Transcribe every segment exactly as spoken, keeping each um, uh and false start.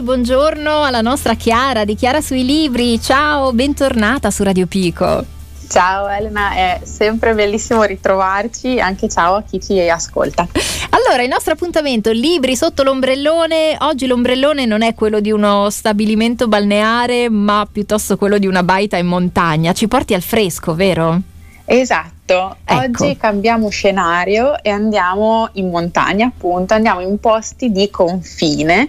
Buongiorno alla nostra Chiara di Chiara sui libri. Ciao, bentornata su Radio Pico. Ciao Elena, è sempre bellissimo ritrovarci, anche ciao a chi ci ascolta. Allora, il nostro appuntamento, libri sotto l'ombrellone. Oggi l'ombrellone non è quello di uno stabilimento balneare, ma piuttosto quello di una baita in montagna. Ci porti al fresco, vero? Esatto, Ecco. Oggi cambiamo scenario e andiamo in montagna, appunto, andiamo in posti di confine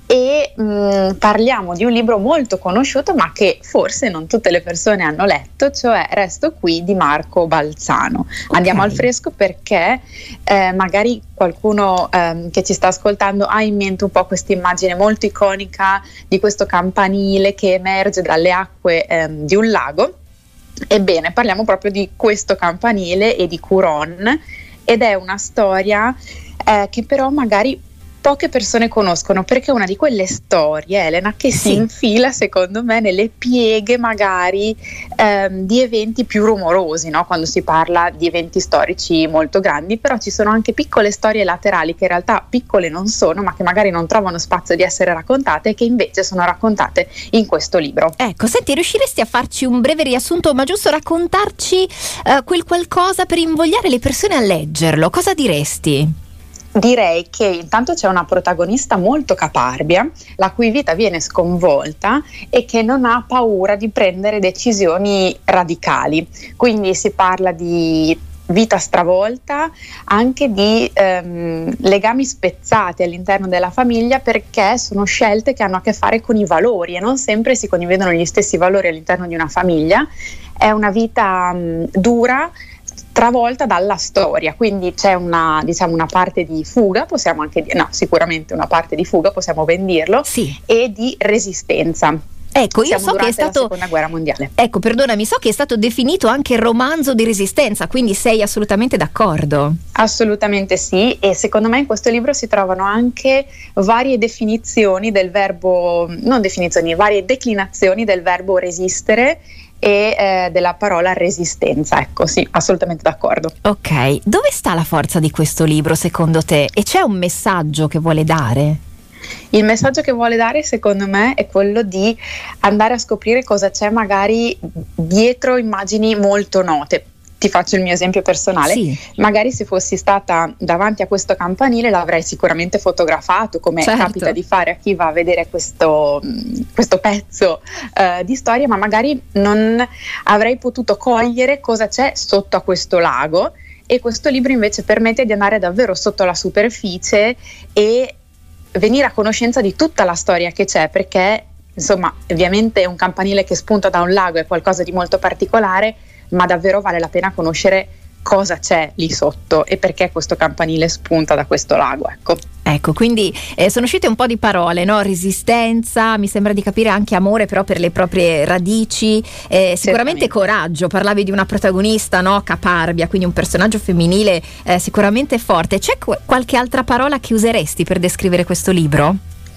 e mh, parliamo di un libro molto conosciuto ma che forse non tutte le persone hanno letto, cioè Resto qui di Marco Balzano. Okay. Andiamo al fresco perché eh, magari qualcuno ehm, che ci sta ascoltando ha in mente un po' questa immagine molto iconica di questo campanile che emerge dalle acque ehm, di un lago. Ebbene, parliamo proprio di questo campanile e di Curon, ed è una storia eh, che però magari poche persone conoscono, perché è una di quelle storie, Elena, che Sì. si infila secondo me nelle pieghe magari ehm, di eventi più rumorosi, no? Quando si parla di eventi storici molto grandi, però ci sono anche piccole storie laterali che in realtà piccole non sono, ma che magari non trovano spazio di essere raccontate e che invece sono raccontate in questo libro. Ecco, senti, riusciresti a farci un breve riassunto, ma giusto raccontarci eh, quel qualcosa per invogliare le persone a leggerlo? Cosa diresti? Direi che intanto c'è una protagonista molto caparbia, la cui vita viene sconvolta e che non ha paura di prendere decisioni radicali. Quindi si parla di vita stravolta, anche di ehm, legami spezzati all'interno della famiglia, perché sono scelte che hanno a che fare con i valori e non sempre si condividono gli stessi valori all'interno di una famiglia. È una vita mh, dura, travolta dalla storia, quindi c'è una, diciamo, una parte di fuga, possiamo anche dire, no, sicuramente una parte di fuga, possiamo ben dirlo, Sì. e di resistenza. Ecco, io Siamo so che è durante stato. la seconda guerra mondiale. Ecco, perdonami, so che è stato definito anche romanzo di resistenza, quindi sei assolutamente d'accordo? Assolutamente sì, e secondo me in questo libro si trovano anche varie definizioni del verbo, non definizioni, varie declinazioni del verbo resistere e eh, della parola resistenza. Ecco, sì, assolutamente d'accordo. Ok, dove sta la forza di questo libro secondo te? E c'è un messaggio che vuole dare? Il messaggio che vuole dare, secondo me, è quello di andare a scoprire cosa c'è magari dietro immagini molto note. Ti faccio il mio esempio personale. Sì. Magari se fossi stata davanti a questo campanile l'avrei sicuramente fotografato, come Certo. capita di fare a chi va a vedere questo, questo pezzo eh, di storia, ma magari non avrei potuto cogliere cosa c'è sotto a questo lago, e questo libro invece permette di andare davvero sotto la superficie e venire a conoscenza di tutta la storia che c'è, perché insomma ovviamente un campanile che spunta da un lago è qualcosa di molto particolare, ma davvero vale la pena conoscere cosa c'è lì sotto e perché questo campanile spunta da questo lago, ecco. Ecco, quindi eh, sono uscite un po' di parole, no? Resistenza, mi sembra di capire anche amore però per le proprie radici, eh, sicuramente coraggio, parlavi di una protagonista, no? Caparbia, quindi un personaggio femminile eh, sicuramente forte. C'è qu- qualche altra parola che useresti per descrivere questo libro?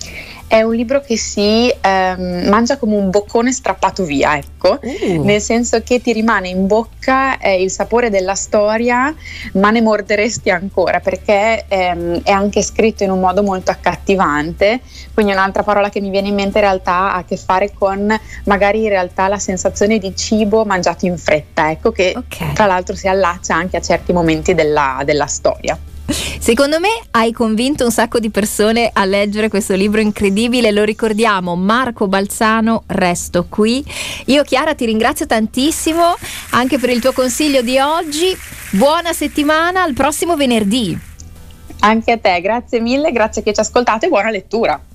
È un libro che si ehm, mangia come un boccone strappato via, ecco, Uh. nel senso che ti rimane in bocca eh, il sapore della storia, ma ne morderesti ancora, perché ehm, è anche scritto in un modo molto accattivante. Quindi un'altra parola che mi viene in mente in realtà ha a che fare con magari in realtà la sensazione di cibo mangiato in fretta, ecco, che Ok. tra l'altro si allaccia anche a certi momenti della, della storia. Secondo me hai convinto un sacco di persone a leggere questo libro incredibile, lo ricordiamo, Marco Balzano, Resto qui. Io Chiara ti ringrazio tantissimo anche per il tuo consiglio di oggi, buona settimana, al prossimo venerdì. Anche a te, grazie mille, grazie che ci ascoltate e buona lettura.